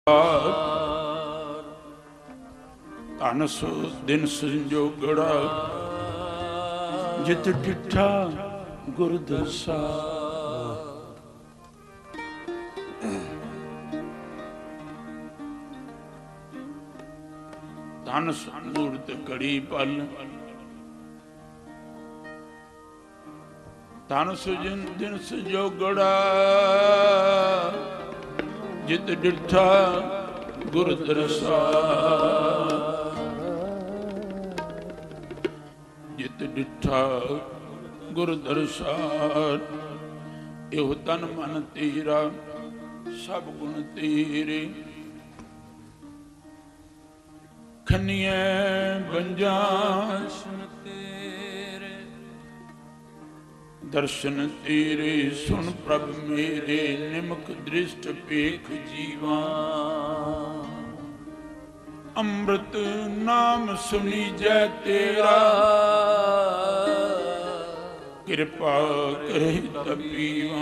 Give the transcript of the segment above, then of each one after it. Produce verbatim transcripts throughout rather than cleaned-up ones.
ਧਨ ਸੋ ਦਿਨ ਸੰਜੋਗੜਾ ਜਿਤ ਡਿਠਾ ਗੁਰ ਦਰਸਾ। ਧਨ ਮੂਰਤ ਘੜੀ ਪਲ ਧਨ ਸੁਜਨ ਦਿਨ ਸੰਜੋਗੜਾ ਜਿਤ ਡਿਠਾ ਗੁਰ ਦਰਸਾ। ਜਿਤ ਡਿਠਾ ਗੁਰ ਦਰਸਾ ਇਹੋ ਤਨ ਮਨ ਤੇਰਾ ਸਭ ਗੁਣ ਤੇਰੇ। ਖੰਨੀਏ ਬੰਜਾਂ ਤੇਰੇ ਦਰਸ਼ਨ ਤੇਰੇ ਸੁਣ ਪ੍ਰਭ ਮੇਰੇ। ਨਿਮਕ ਦ੍ਰਿਸ਼ਟ ਪੇਖ ਜੀਵਾ ਅੰਮ੍ਰਿਤ ਨਾਮ ਸੁਣੀ ਜੈ ਤੇਰਾ। ਕਿਰਪਾ ਕਰੇ ਤਪੀਵਾ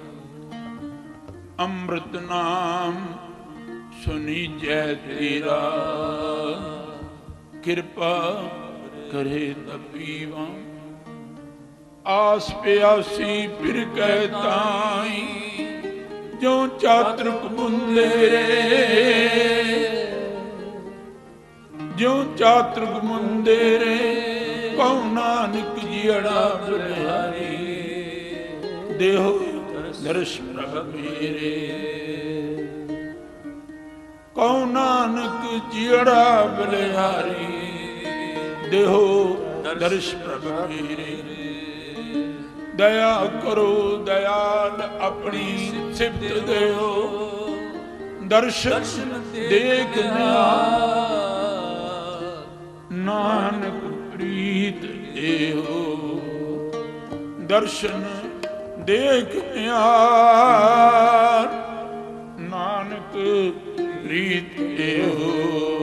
ਅੰਮ੍ਰਿਤ ਨਾਮ ਸੁਣੀ ਜੈ ਤੇਰਾ। ਕਿਰਪਾ ਕਰੇ ਤਪੀਵਾ ਆਸ ਪਿਆਸੀ ਫਿਰ ਕਹਿ ਤਾਈ ਜੋ ਚਾਤਰਕ ਬੁੰਦੇ। ਜੋ ਚਾਤਰਕ ਮੁੰਦੇਰੇ ਕਉ ਨਾਨਕ ਜੀੜਾ ਬਲਿਹਾਰੀ। ਦੇਹੋ ਦਰਸ਼ ਪ੍ਰਭ ਮੇਰੇ ਕਉ ਨਾਨਕ ਜੀੜਾ ਬਲਿਹਾਰੀ। ਦੇਹੋ ਦਰਸ਼ ਪ੍ਰਭ ਮੇਰੇ। ਦਇਆ ਕਰੋ ਦਇਆਲ ਆਪਣੀ ਸਿਫਤ ਦਿਓ। ਦਰਸ਼ਨ ਦੇਖ ਨਾਨਕ ਪ੍ਰੀਤ ਦੇਹੋ। ਦਰਸ਼ਨ ਦੇਖ ਨਿਹਾਲ ਨਾਨਕ ਪ੍ਰੀਤ ਦੇਹੋ।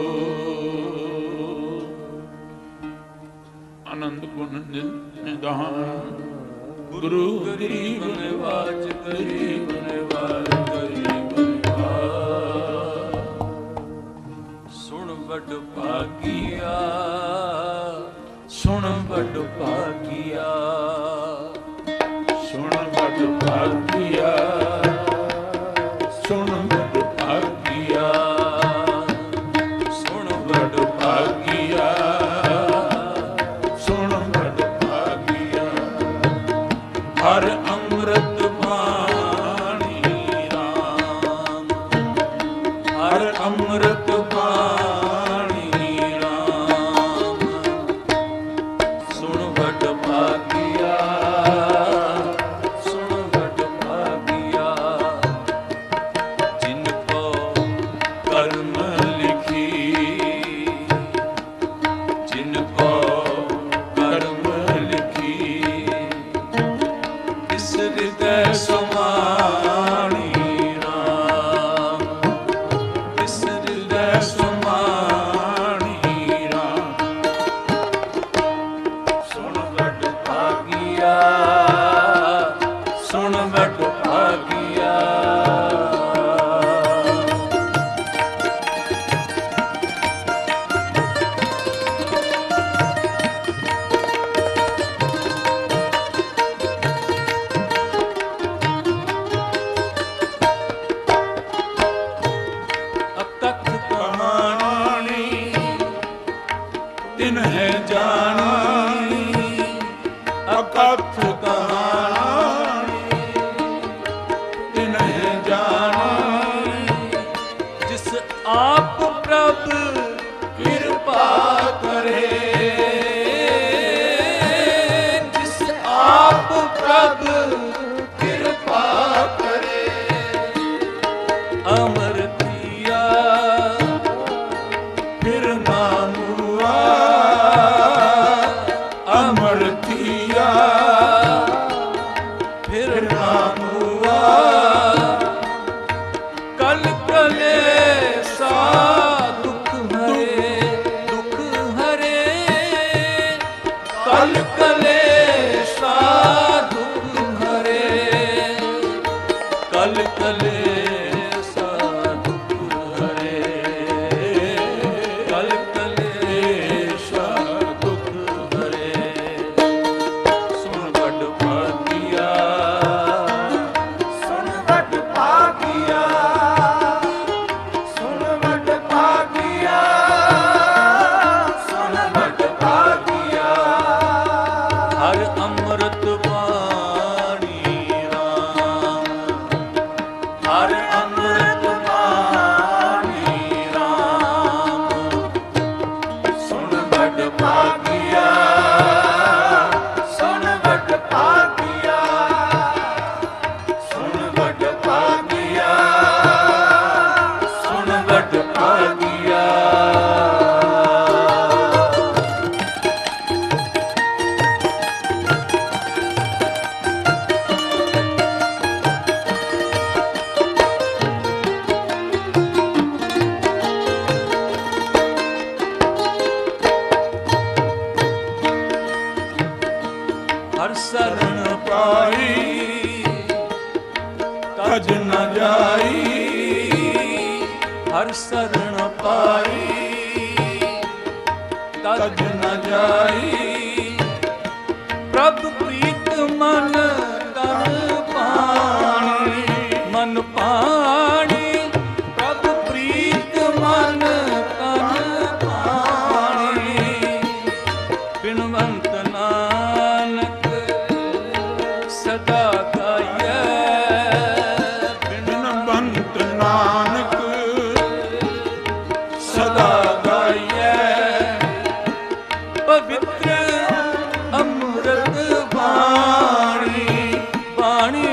ਆਨੰਦ ਗੁਣ ਨਿਧਾਨ ਗੁਰੂ ਗਰੀਬ ਨਿਵਾਜ ਗਰੀਬ ਨਿਵਾਜ ਗਰੀਬ ਨਿਵਾਜ। ਸੁਣ ਵੱਡ ਭਾਗੀਆ ਸੁਣ ਵੱਡ ਭਾਗੀਆ ਸੁਣ ਵੱਡ ਭਾਗੀਆ ਸੁਣ ਵੱਡ ਭਾਗੀਆ ਸੁਣ ਵੱਡ ਭਾਗੀਆ ਸੁਣ ਵੱਡ ਭਾਗੀਆ। ਹਰ ਅੰਮ੍ਰਿਤ ਬਾਣੀ ਰਾਮ ਹਰ ਅੰਮ੍ਰਿਤ ਕਲ ਕਲੇ ਸਾ ਹਰ ਸਰਣ ਪਾਈ ਤਜ ਨ ਜਾਈ ਪ੍ਰਭ ਪ੍ਰੀਤ ਮਨ ਤਨ ਪਾਣੀ ਮਨ ਪਾਣੀ ਪ੍ਰਭ ਪ੍ਰੀਤ ਮਨ ਤਨ ਪਾਣੀ ਬਿਨਵੰਤ ਨਾਨਕ ਸਦਾ ਗਾਈਐ ਬਿਨਵੰਤ ਨਾਨਕ ਸਦਾ ਗਾਈਐ ਪਵਿੱਤਰ ਅੰਮ੍ਰਿਤ ਬਾਣੀ ਬਾਣੀ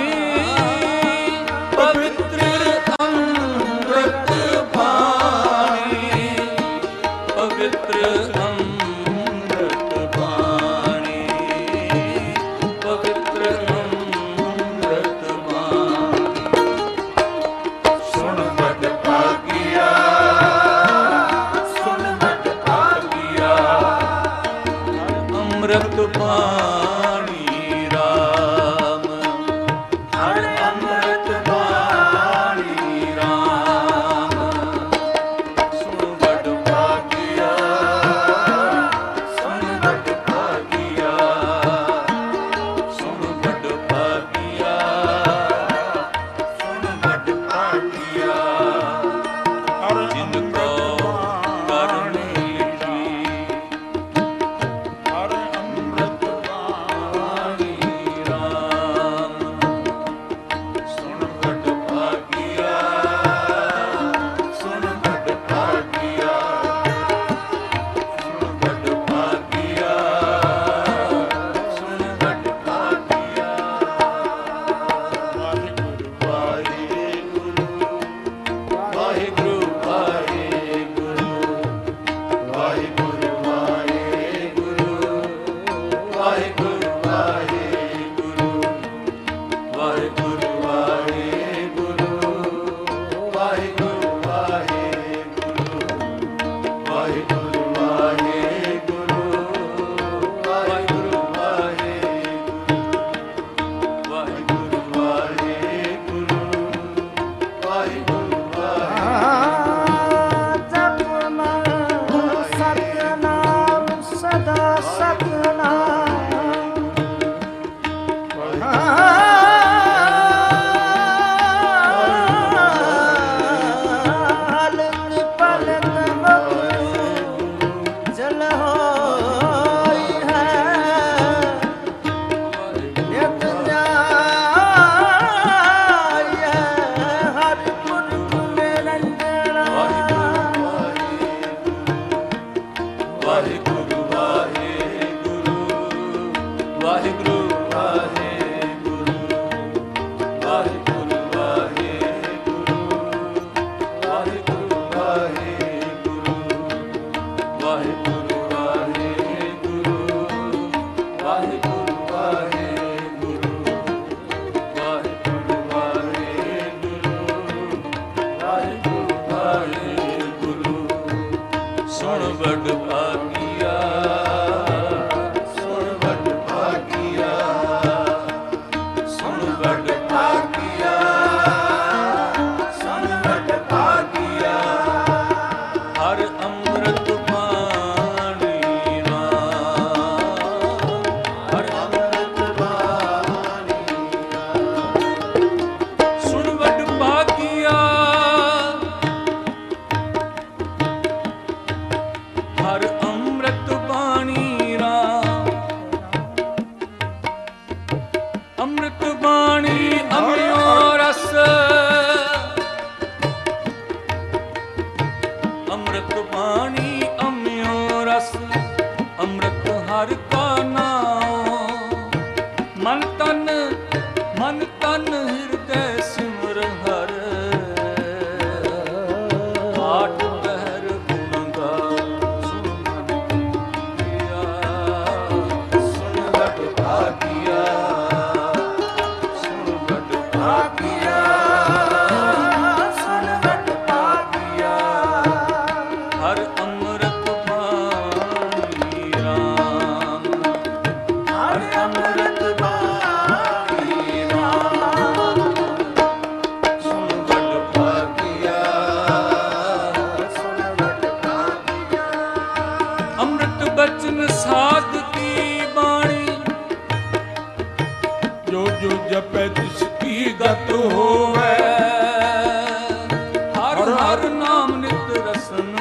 ਪਵਿੱਤਰ ਅੰਮ੍ਰਿਤ ਬਾਣੀ ਪਵਿੱਤਰ ਅੰਮ੍ਰਿਤ ਬਾਣੀ ਪਵਿੱਤਰ ਅੰਮ੍ਰਿਤ ਬਾਣੀ ਸੁਣ ਬਦ ਭਾਗਿਆ ਸੁਣ ਬਦ ਭਾਗਿਆ ਅੰਮ੍ਰਿਤ ਬਾਣੀ ਰਾਮ ਹਰ ਅੰਮ੍ਰਿਤ ਬਾਣੀ ਰਾਮ ਸੁਣ ਬਦ ਭਾਗਿਆ ਸੁਣ ਬਦ ਭਾਗਿਆ ਸੁਣ ਬਦ ਭਾਗਿਆ ਸੁਣ ਬਦ ਭਾਗਿਆ ਜਿਨ ਕੋ ਕਰਨੀ ਲਿਖੀ ਹਰ ਅੰਮ੍ਰਿਤ ਬਾਣੀ ਰਾਮ ਸੁਣ ਬਦ ਭਾਗਿਆ ਸੁਣ ਬਦ ਭਾਗਿਆ ਸੁਣ ਬਦ ਭਾਗਿਆ ਸੁਣ ਬਦ ਭਾਗਿਆ ਵਾਹਿਗੁਰੂ ਵਾਹਿਗੁਰੂ ਵਾਹਿਗੁਰੂ ਵਾਹਿਗੁਰੂ ਵਾਹਿਗੁਰੂ ਵਾਹਿਗੁਰੂ ਵਾਹਿਗੁਰੂ ਵਾਹਿਗੁਰੂ ਵਾਹਿਗੁਰੂ ਵਾਹਿਗੁਰੂ ਵਾਹਿਗੁਰੂ ਵਾਹਿਗੁਰੂ ਵਾਹਿਗੁਰੂ ਵਾਹਿਗੁਰੂ ਵਾਹਿਗੁਰੂ ਵਾਹਿਗੁਰੂ ਵਾਹਿਗੁਰੂ ਵਾਹਿਗੁਰੂ ਜਪਨਾ ਸਤਨਾਮ ਸਦਾ ਸਤਨਾਮ ਹਲਕ ਪਲਕ ਮਗਰੂ ਜਲ ਹੋਈ ਹੈ ਨਿਤ ਜਾਈਐ ਹਰ ਪੁਰਖ ਨਿਰੰਜਨ ਵਾਹਿਗੁਰੂ ਵਾਹਿਗੁਰੂ ਵਾਹਿਗੁਰੂ ਵਾਹਿਗੁਰੂ ਵਾਹਿਗੁਰੂ ਵਾਹਿਗੁਰੂ ਵਾਹਿਗੁਰੂ ਵਾਹਿਗੁਰੂ ਵਾਹਿਗੁਰੂ ਵਾਹਿਗੁਰੂ ਵਾਹਿਗੁਰੂ ਵਾਹਿਗੁਰੂ ਵਾਹਿਗੁਰੂ ਵਾਹਿਗੁਰੂ ਸੁਣ ਬੜ ਭਾਗਿਆ ਸੁਣ ਬੜ ਭਾਗਿਆ ਸੁਣ ਬੜ ਭਾਗਿਆ ਸੁਣ ਬੜ ਭਾਗਿਆ ਹਰ ਅੰਮ੍ਰਿਤ ਬਾਣੀ ਰਾਮ ਹਰ ਅੰਮ੍ਰਿਤ ਬਾਣੀ ਸੁਣ ਬੜ ਭਾਗਿਆ ਹਰ ਅੰਮ੍ਰਿਤ ਬਾਣੀ ਰਾਮ ਅੰਮ੍ਰਿਤ ਬਾਣੀ ਅੰਮ੍ਰਿਓ ਰਸ ਅੰਮ੍ਰਿਤ ਬਾਣੀ ਅੰਮ੍ਰਿਓ ਰਸ ਅੰਮ੍ਰਿਤ ਹਰ ਕਾ ਨਾਮ ਮਨ ਤਨ ਮਨ ਤਨ ਹਿਰਦੈ ਸਿਮਰ ਹਰ ਆਠ ਪਹਿਰ ਗੁਣ ਗਾ ਸੁਣ ਮਨ ਕੀਆ ਸੁਣ ਬੜ ਭਾਗਿਆ ਸੁਣ ਬੜ ਭਾਗਿਆ ਸੁਣ ਬੜ ਭਾਗਿਆ ਹਰ ਅੰਮ੍ਰਿਤ ਨਾਮ ਨਿਤ ਰਸਨ